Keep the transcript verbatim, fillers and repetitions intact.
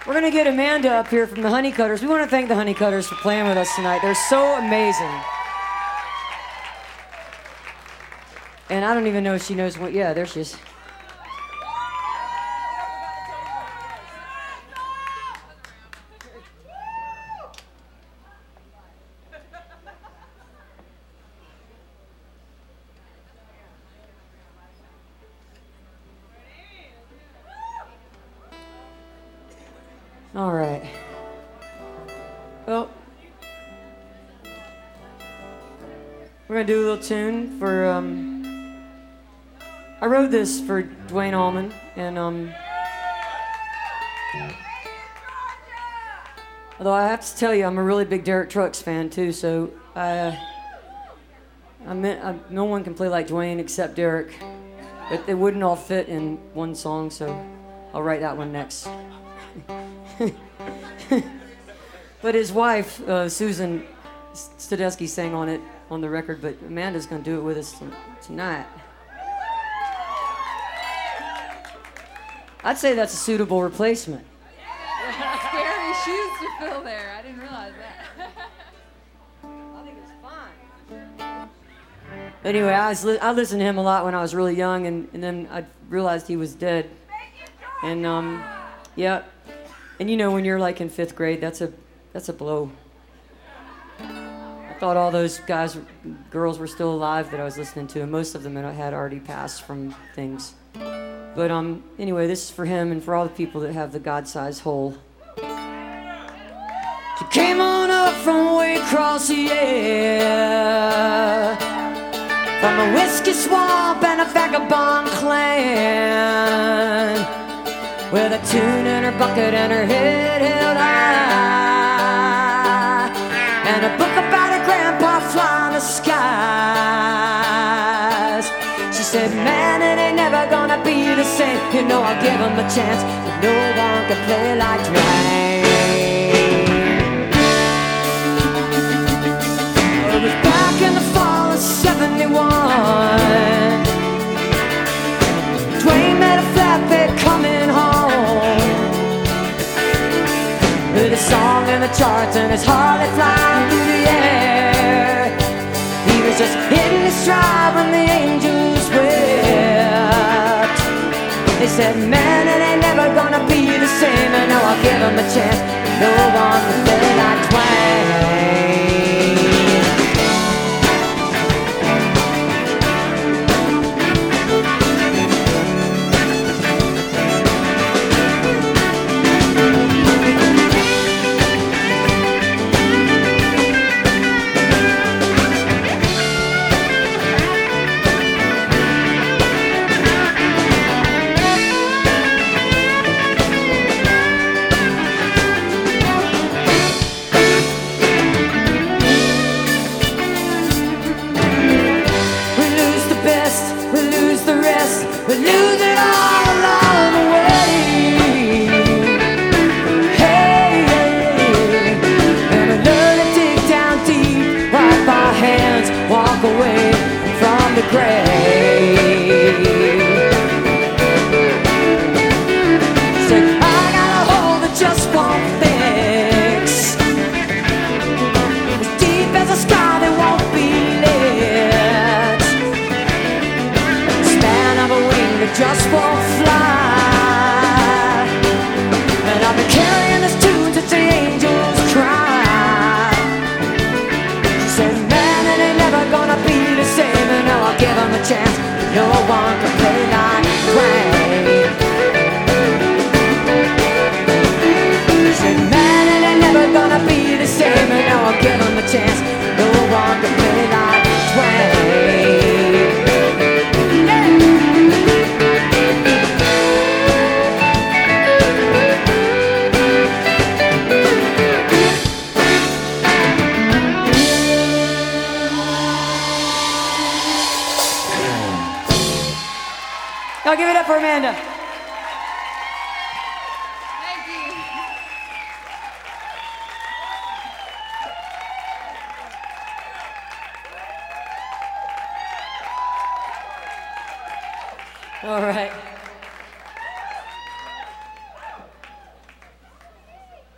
We're going to get Amanda up here from the Honeycutters. We want to thank the Honeycutters for playing with us tonight. They're so amazing. And I don't even know if she knows what... Yeah, there she is. All right. Well, we're gonna do a little tune for. Um, I wrote this for Duane Allman, and um, although I have to tell you, I'm a really big Derek Trucks fan too. So I, I meant I, no one can play like Duane except Derek, but they wouldn't all fit in one song. So I'll write that one next. But his wife, uh, Susan Stadesky, sang on it on the record, but Amanda's going to do it with us t- tonight. I'd say that's a suitable replacement. Scary shoes to fill there. I didn't realize that. I think it's fine. Anyway, I, was li- I listened to him a lot when I was really young, and, and then I realized he was dead. And, um, yeah. And you know, when you're like in fifth grade, that's a that's a blow. I thought all those guys, girls were still alive that I was listening to, and most of them had already passed from things. But um, anyway, this is for him and for all the people that have the God-sized hole. She came on up from way across the air, from a whiskey swamp and a vagabond clan, with a tune in her bucket and her head held high, and a book about her grandpa flying the skies. She said, man, it ain't never gonna be the same. You know, I'll give him a chance, but no one can play like Duane. It was back in the fall of seventy-one. Duane met a flatbed coming home, with a song in the charts and his heart had flying through the air. He was just hitting his stride when the angels wept. They said, man, it ain't never gonna be the same, and now I'll give him a chance. No one can play like Duane. We lose it all along the way. Hey, hey. And we learn to dig down deep, wipe our hands, walk away from the grave. Said, I got a hole that just won't fix, as deep as a sky that won't be lit, span of a wing that just won't fly. And I've been carrying this tune since the angels cry. She said, man, it ain't never gonna be the same, and now I'll give him a chance. No one can play like Duane. She said, man, it ain't never gonna be the same, and now I'll give him a chance. No one can play like Duane. Now give it up for Amanda. Thank you. All right.